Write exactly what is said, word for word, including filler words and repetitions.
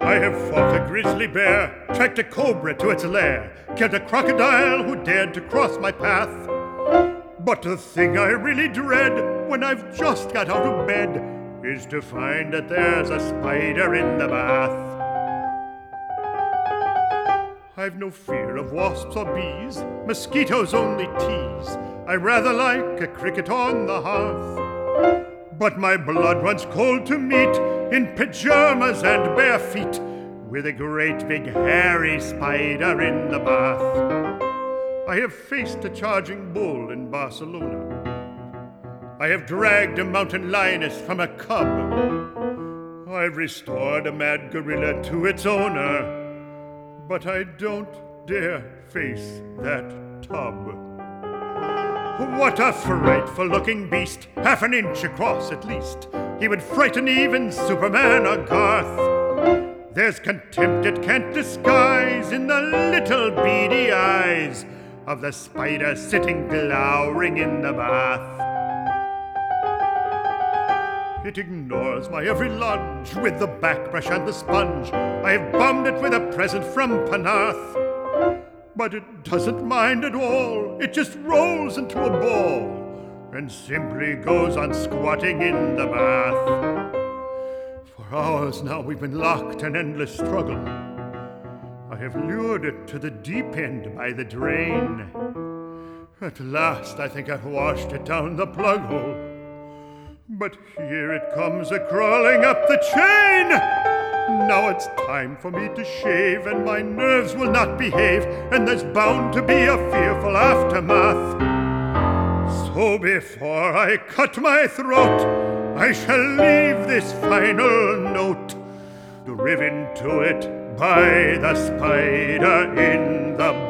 I have fought a grizzly bear, tracked a cobra to its lair, killed a crocodile who dared to cross my path. But the thing I really dread when I've just got out of bed is to find that there's a spider in the bath. I've no fear of wasps or bees, mosquitoes only tease. I rather like a cricket on the hearth. But my blood runs cold to meet in pajamas and bare feet with a great big hairy spider in the bath. I have faced a charging bull in Barcelona. I have dragged a mountain lioness from a cub. I've restored a mad gorilla to its owner. But I don't dare face that tub. What a frightful looking beast, half an inch across at least. He would frighten even Superman or Garth. There's contempt it can't disguise in the little beady eyes of the spider sitting glowering in the bath. It ignores my every lunge with the backbrush and the sponge. I have bombed it with a present from Panath. But it doesn't mind at all. It just rolls into a ball and simply goes on squatting in the bath. For hours now we've been locked in endless struggle. I have lured it to the deep end by the drain. At last I think I've washed it down the plug hole. But here it comes a-crawling up the chain. Now it's time for me to shave, and my nerves will not behave, and there's bound to be a fearful aftermath. So before I cut my throat, I shall leave this final note, driven to it by the spider in the